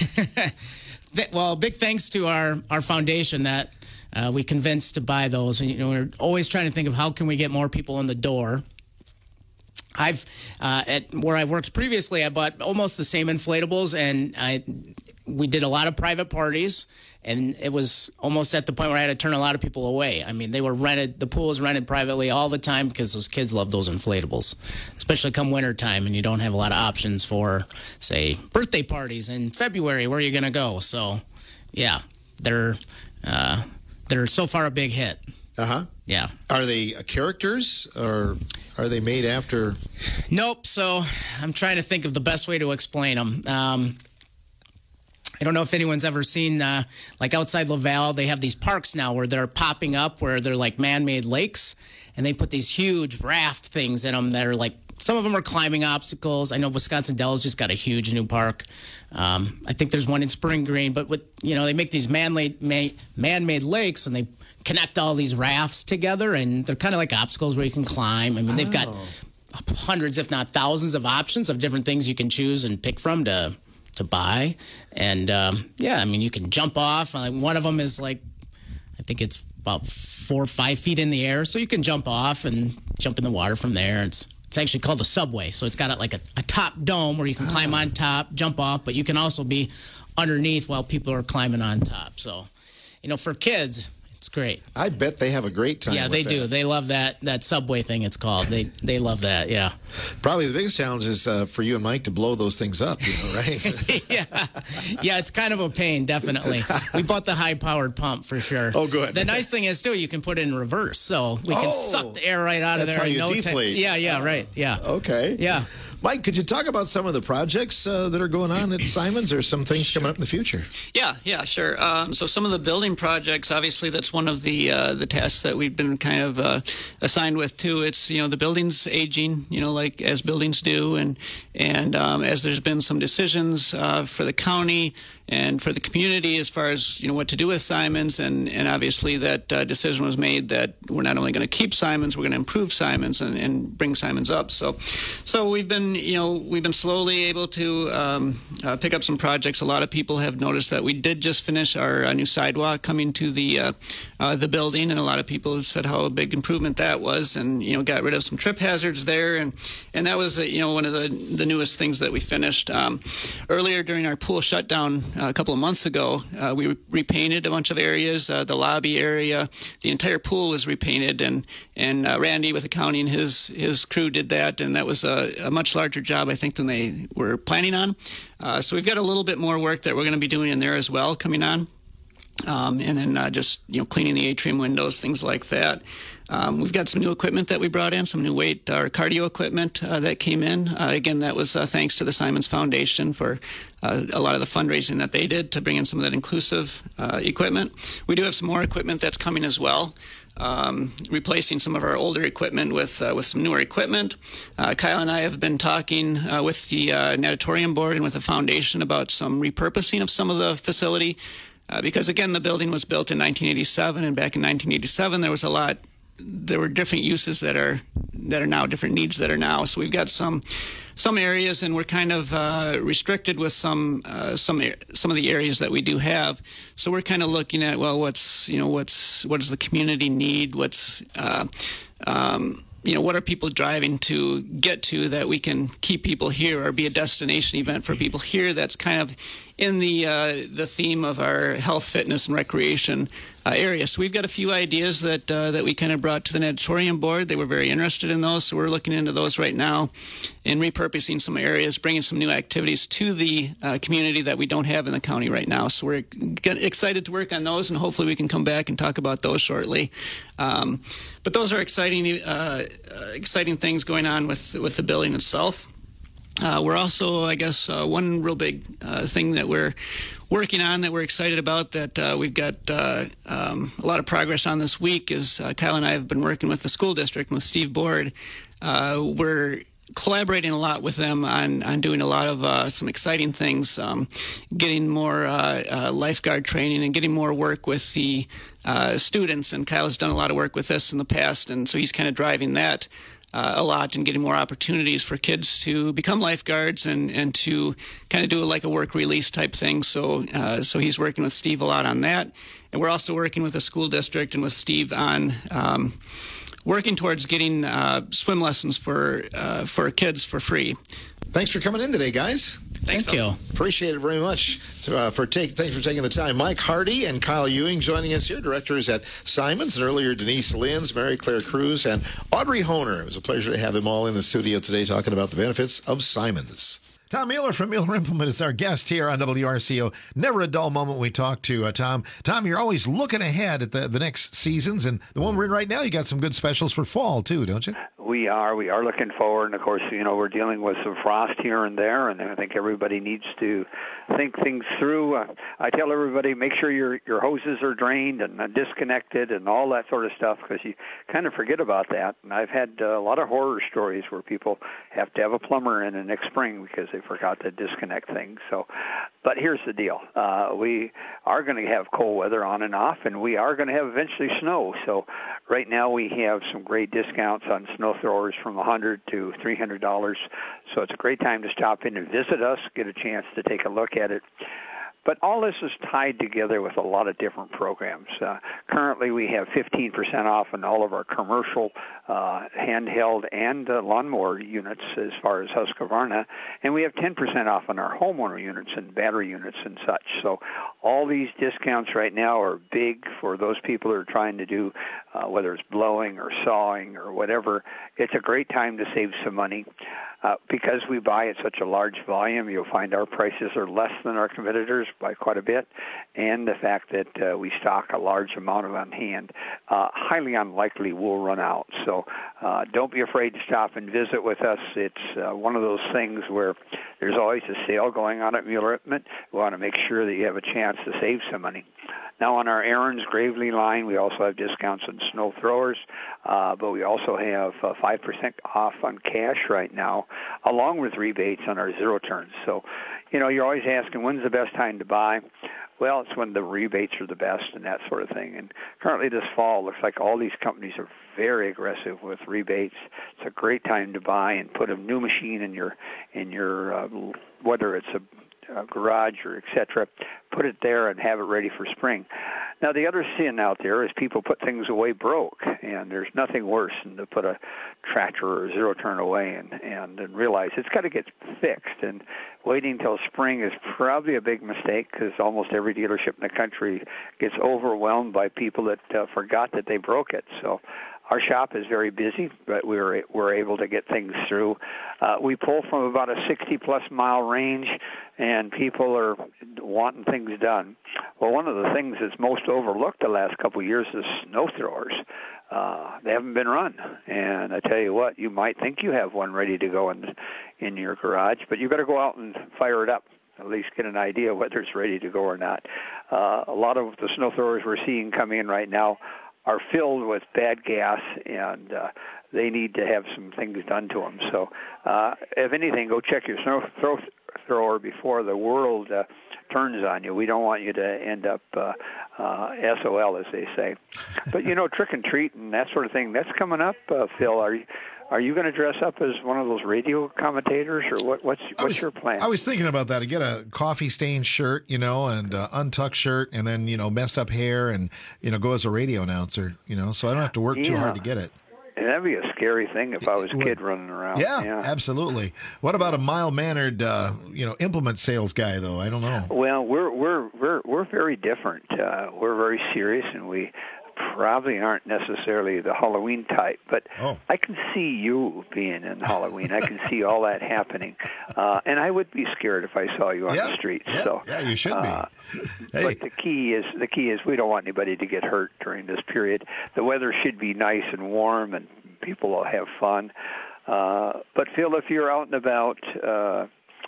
Well, big thanks to our foundation that we convinced to buy those. And, we're always trying to think of how can we get more people in the door. I've at where I worked previously, I bought almost the same inflatables, and we did a lot of private parties, and it was almost at the point where I had to turn a lot of people away. I mean, they were rented. The pool was rented privately all the time because those kids love those inflatables, especially come winter time, and you don't have a lot of options for, say, birthday parties in February. Where are you going to go? So, yeah, they're so far a big hit. Uh-huh. Yeah. Are they characters, or are they made after? Nope. So I'm trying to think of the best way to explain them. I don't know if anyone's ever seen, like outside Laval, they have these parks now where they're popping up, where they're like man-made lakes, and they put these huge raft things in them that are like, some of them are climbing obstacles. I know Wisconsin Dells just got a huge new park. I think there's one in Spring Green, but they make these man-made lakes, and they connect all these rafts together, and they're kind of like obstacles where you can climb. I mean, they've got hundreds, if not thousands, of options of different things you can choose and pick from to buy. And you can jump off. One of them is I think it's about 4 or 5 feet in the air, so you can jump off and jump in the water from there. It's actually called a subway, so it's got a top dome where you can climb on top, jump off, but you can also be underneath while people are climbing on top. So, for kids, it's great. I bet they have a great time. Yeah, they do. They love that subway thing, it's called. They love that, yeah. Probably the biggest challenge is for you and Mike to blow those things up, right? Yeah, it's kind of a pain, definitely. We bought the high-powered pump for sure. Oh, good. The nice thing is, too, you can put it in reverse, so we can suck the air right out of there. That's how you deflate. Yeah, right, yeah. Okay. Yeah. Mike, could you talk about some of the projects that are going on at Simons, or some things coming up in the future? Yeah, sure. So some of the building projects, obviously, that's one of the tasks that we've been kind of assigned with too. It's the buildings aging, like as buildings do, and as there's been some decisions for the county and for the community as far as what to do with Simons, and obviously that decision was made that we're not only going to keep Simons, we're going to improve Simons and bring Simons up. So we've been slowly able to pick up some projects. A lot of people have noticed that we did just finish our new sidewalk coming to the building, and a lot of people have said how a big improvement that was, and got rid of some trip hazards there, and that was one of the newest things that we finished. Earlier during our pool shutdown a couple of months ago, we repainted a bunch of areas, the lobby area, the entire pool was repainted, and Randy with the county and his crew did that, and that was a much larger job, I think, than they were planning on. So we've got a little bit more work that we're going to be doing in there as well coming on. And then just cleaning the atrium windows, things like that. We've got some new equipment that we brought in, some new weight or cardio equipment that came in. Again, that was thanks to the Simons Foundation for a lot of the fundraising that they did to bring in some of that inclusive equipment. We do have some more equipment that's coming as well. Replacing some of our older equipment with some newer equipment. Kyle and I have been talking with the natatorium board and with the foundation about some repurposing of some of the facility. Because again, the building was built in 1987, and back in 1987, there were different uses that are now different needs that are now. So we've got some areas, and we're kind of restricted with some of the areas that we do have. So we're kind of looking at, well, what does the community need? What are people driving to get to that we can keep people here, or be a destination event for people here? That's kind of in the theme of our health, fitness, and recreation area. So we've got a few ideas that we kind of brought to the natatorium board. They were very interested in those, so we're looking into those right now and repurposing some areas, bringing some new activities to the community that we don't have in the county right now. So we're excited to work on those, and hopefully we can come back and talk about those shortly. But those are exciting things going on with the building itself. We're also, I guess, one real big thing that we're working on that we're excited about that we've got a lot of progress on this week is Kyle and I have been working with the school district and with Steve Board. We're collaborating a lot with them on doing a lot of some exciting things, getting more lifeguard training and getting more work with the students. And Kyle has done a lot of work with us in the past, and so he's kind of driving that a lot and getting more opportunities for kids to become lifeguards and to kind of do like a work release type thing. So he's working with Steve a lot on that. And we're also working with the school district and with Steve on working towards getting swim lessons for kids for free. Thanks for coming in today, guys. Thank you. Appreciate it very much. Thanks for taking the time. Mike Hardy and Kyle Ewing joining us here, directors at Simons, and earlier Denise Linz, Mary Claire Cruz, and Audrey Honer. It was a pleasure to have them all in the studio today talking about the benefits of Simons. Tom Mueller from Mueller Implement is our guest here on WRCO. Never a dull moment we talk to Tom. Tom, you're always looking ahead at the next seasons, and the one we're in right now, you got some good specials for fall, too, don't you? We are looking forward, and of course, we're dealing with some frost here and there, and I think everybody needs to think things through. I tell everybody, make sure your hoses are drained and disconnected and all that sort of stuff, because you kind of forget about that. And I've had a lot of horror stories where people have to have a plumber in the next spring because they forgot to disconnect things. So, but here's the deal. We are going to have cold weather on and off, and we are going to have eventually snow. So right now we have some great discounts on snow throwers from $100 to $300. So it's a great time to stop in and visit us, get a chance to take a look at it. But all this is tied together with a lot of different programs. Currently, we have 15% off on all of our commercial handheld and lawnmower units as far as Husqvarna, and we have 10% off on our homeowner units and battery units and such. So all these discounts right now are big for those people who are trying to do, whether it's blowing or sawing or whatever. It's a great time to save some money. Because we buy at such a large volume, you'll find our prices are less than our competitors by quite a bit, and the fact that we stock a large amount of on hand, highly unlikely we'll run out. So don't be afraid to stop and visit with us. It's one of those things where there's always a sale going on at Mueller Implement. We want to make sure that you have a chance to save some money. Now, on our Aaron's Gravely line, we also have discounts on snow throwers, but we also have 5% off on cash right now, along with rebates on our zero turns. So, you're always asking, when's the best time to buy? Well, it's when the rebates are the best and that sort of thing. And currently this fall, looks like all these companies are very aggressive with rebates. It's a great time to buy and put a new machine in your whether it's a garage or et cetera, put it there and have it ready for spring. Now, the other sin out there is people put things away broke, and there's nothing worse than to put a tractor or a zero-turn away and realize it's got to get fixed. And waiting till spring is probably a big mistake because almost every dealership in the country gets overwhelmed by people that forgot that they broke it. So our shop is very busy, but we're able to get things through. We pull from about a 60-plus mile range, and people are wanting things done. Well, one of the things that's most overlooked the last couple of years is snow throwers. They haven't been run, and I tell you what, you might think you have one ready to go in your garage, but you've got to go out and fire it up, at least get an idea whether it's ready to go or not. A lot of the snow throwers we're seeing come in right now are filled with bad gas, and they need to have some things done to them. So if anything, go check your snow thrower before the world turns on you. We don't want you to end up SOL, as they say. But, trick and treat and that sort of thing, that's coming up, Phil. Are you going to dress up as one of those radio commentators, or what's your plan? I was thinking about that. To get a coffee-stained shirt, and untucked shirt, and then, messed up hair, and, go as a radio announcer, so I don't have to work too hard to get it. And that'd be a scary thing if I was a kid running around. Yeah, absolutely. What about a mild-mannered, implement sales guy, though? I don't know. Well, we're very different. We're very serious, and we probably aren't necessarily the Halloween type, but I can see you being in Halloween. I can see all that happening, and I would be scared if I saw you on the street. Yeah, you should be. Hey. But the key is we don't want anybody to get hurt during this period. The weather should be nice and warm, and people will have fun. But Phil, if you're out and about,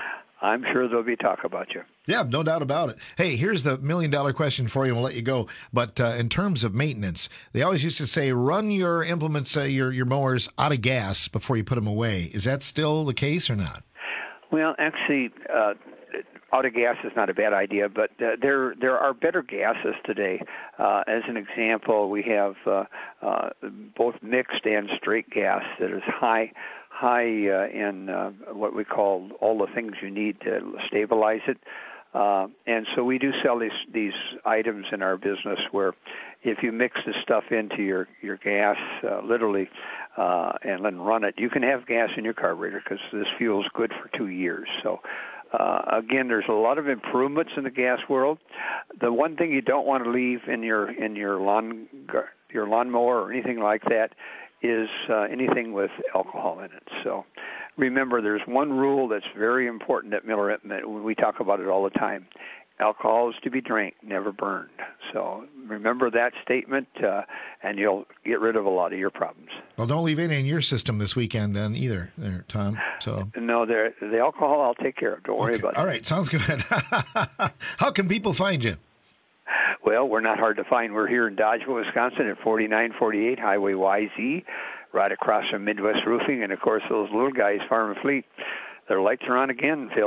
I'm sure there'll be talk about you. Yeah, no doubt about it. Hey, here's the $1 million question for you, and we'll let you go. But in terms of maintenance, they always used to say, run your implements, your mowers out of gas before you put them away. Is that still the case or not? Well, actually, out of gas is not a bad idea, but there are better gases today. As an example, we have both mixed and straight gas that is high in what we call all the things you need to stabilize it. And so we do sell these items in our business where if you mix this stuff into your gas, literally, and then run it, you can have gas in your carburetor because this fuel's good for 2 years. So again, there's a lot of improvements in the gas world. The one thing you don't want to leave in your lawnmower or anything like that is anything with alcohol in it. So remember, there's one rule that's very important at Miller Implement. We talk about it all the time. Alcohol is to be drank, never burned. So remember that statement, and you'll get rid of a lot of your problems. Well, don't leave any in your system this weekend then either, there, Tom. So no, the alcohol I'll take care of. Don't worry about it. All right, sounds good. How can people find you? Well, we're not hard to find. We're here in Dodgeville, Wisconsin at 4948 Highway YZ, right across from Midwest Roofing. And, of course, those little guys, Farm and Fleet, their lights are on again, Phil.